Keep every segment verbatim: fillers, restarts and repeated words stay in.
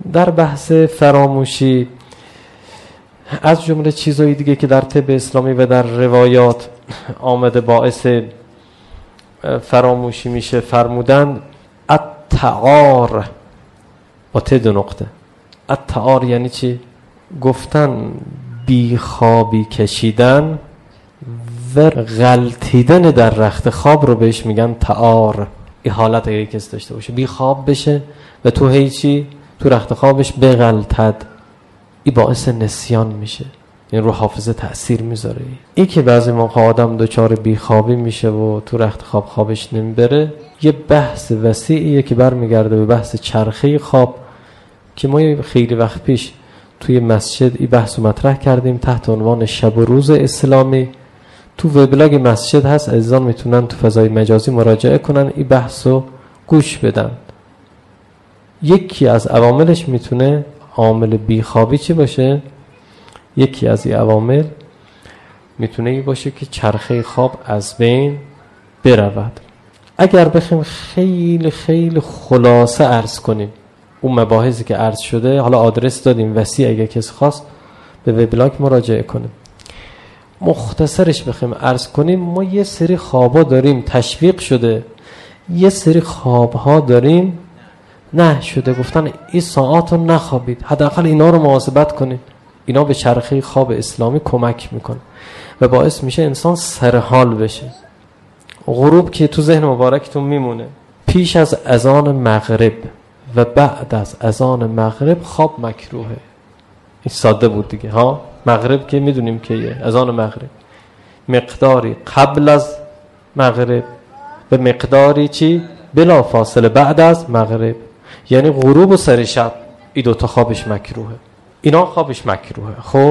در بحث فراموشی از جمله چیزهای دیگه که در طب اسلامی و در روایات آمده باعث فراموشی میشه فرمودن التعار با ت دو نقطه. التعار یعنی چی؟ گفتن بیخوابی کشیدن و غلطیدن در رخت خواب رو بهش میگن تعار. این حالت اگه کسی داشته باشه بیخواب بشه و تو هیچی تو رخت خوابش بغلطد، این باعث نسیان میشه، این رو حافظه تأثیر میذاره. این که بعضی موقع آدم دچار بیخوابی میشه و تو رخت خواب خوابش نمیبره، یه بحث وسیعیه که برمیگرده به بحث چرخه خواب که ما خیلی وقت پیش توی مسجد این بحث رو مطرح کردیم تحت عنوان شب و روز اسلامی. تو وبلاگ مسجد هست، عزیزان میتونن تو فضای مجازی مراجعه کنن این بحث رو گوش بدن. یکی از عواملش میتونه عامل بیخوابی چی باشه؟ یکی از این عوامل میتونه این باشه که چرخه خواب از بین برود. اگر بخیم خیلی خیلی خلاصه عرض کنیم اون مباحثی که عرض شده، حالا آدرس دادیم وسیع اگه کسی خواست به وبلاگ مراجعه کنیم، مختصرش بخیم عرض کنیم، ما یه سری خوابا داریم تشویق شده، یه سری خوابها داریم نه شده، گفتن این ساعات رو نخوابید، حداقل اینا رو محاسبت کنید. اینا به چرخه خواب اسلامی کمک میکنه و باعث میشه انسان سرحال بشه. غروب که تو ذهن مبارکتون میمونه، پیش از اذان مغرب و بعد از اذان مغرب خواب مکروهه. این ساده بود دیگه ها. مغرب که میدونیم که یه اذان مغرب، مقداری قبل از مغرب و مقداری چی بلا فاصله بعد از مغرب، یعنی غروب و سر شب، این دوتا خوابش مکروهه. اینا خوابش مکروهه. خب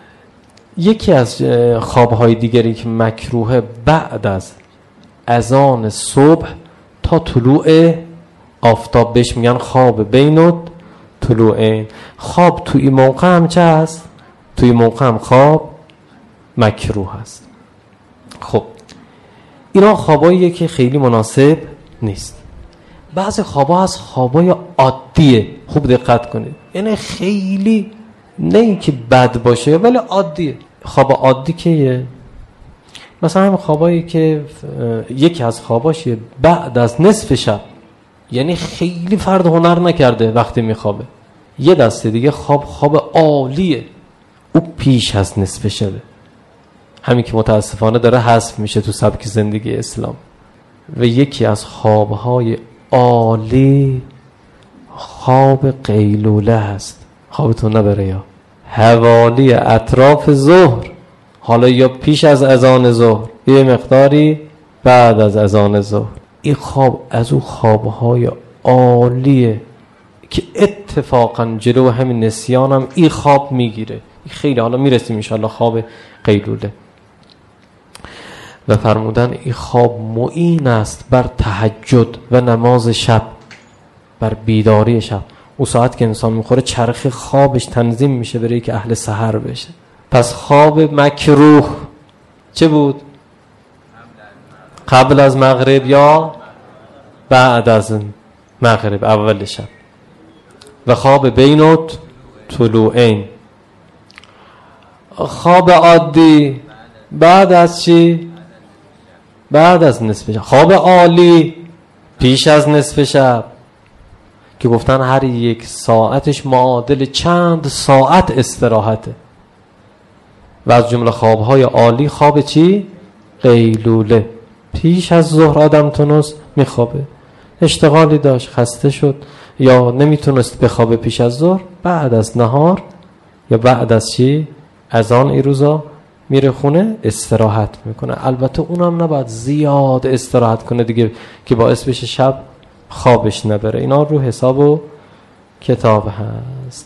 یکی از خوابهای دیگری که مکروهه بعد از اذان صبح تا طلوع آفتاب، بهش میگن خواب بین طلوعین. خواب توی این موقع هم چه هست؟ توی موقع هم خواب مکروه هست. خب اینا خواباییه که خیلی مناسب نیست. بعضی خوابا هست خوابای عادیه، خوب دقت کنید، یعنی خیلی نه این که بد باشه ولی عادیه. خواب عادی که مثلا همین خوابایی که یکی از خواباش بعد از نصف شب، یعنی خیلی فرد هنر نکرده وقتی میخوابه. یه دسته دیگه خواب خواب عالیه، او پیش از نصف شبه، همین که متاسفانه داره حذف میشه تو سبک زندگی اسلام. و یکی از خوابهای عالی خواب قیلوله هست. خوابتون نبره یا حوالی اطراف ظهر، حالا یا پیش از اذان ظهر یه مقداری بعد از اذان ظهر. این خواب از او خوابهای عالیه که اتفاقا جلو همین نسیان هم این خواب میگیره. خیلی حالا میرسیم انشاءالله خواب قیلوله. و فرمودن این خواب معین است بر تهجد و نماز شب، بر بیداری شب. اون ساعت که انسان میخوره چرخ خوابش تنظیم میشه برای که اهل سحر بشه. پس خواب مکروه چه بود؟ قبل از مغرب یا بعد از مغرب اول شب. و خواب بینت طلوعین. خواب عادی بعد از چی؟ بعد از نصف شب. خواب عالی پیش از نصف شب که گفتن هر یک ساعتش معادل چند ساعت استراحته. و از جمله خوابهای عالی خواب چی؟ قیلوله. پیش از ظهر آدم تونست میخوابه، اشتغالی داشت خسته شد یا نمیتونست بخوابه پیش از ظهر، بعد از نهار یا بعد از چی؟ اذان این روزا میره خونه استراحت میکنه. البته اونم نباید زیاد استراحت کنه دیگه که باعث بشه شب خوابش نبره. اینا رو حساب و کتاب هست.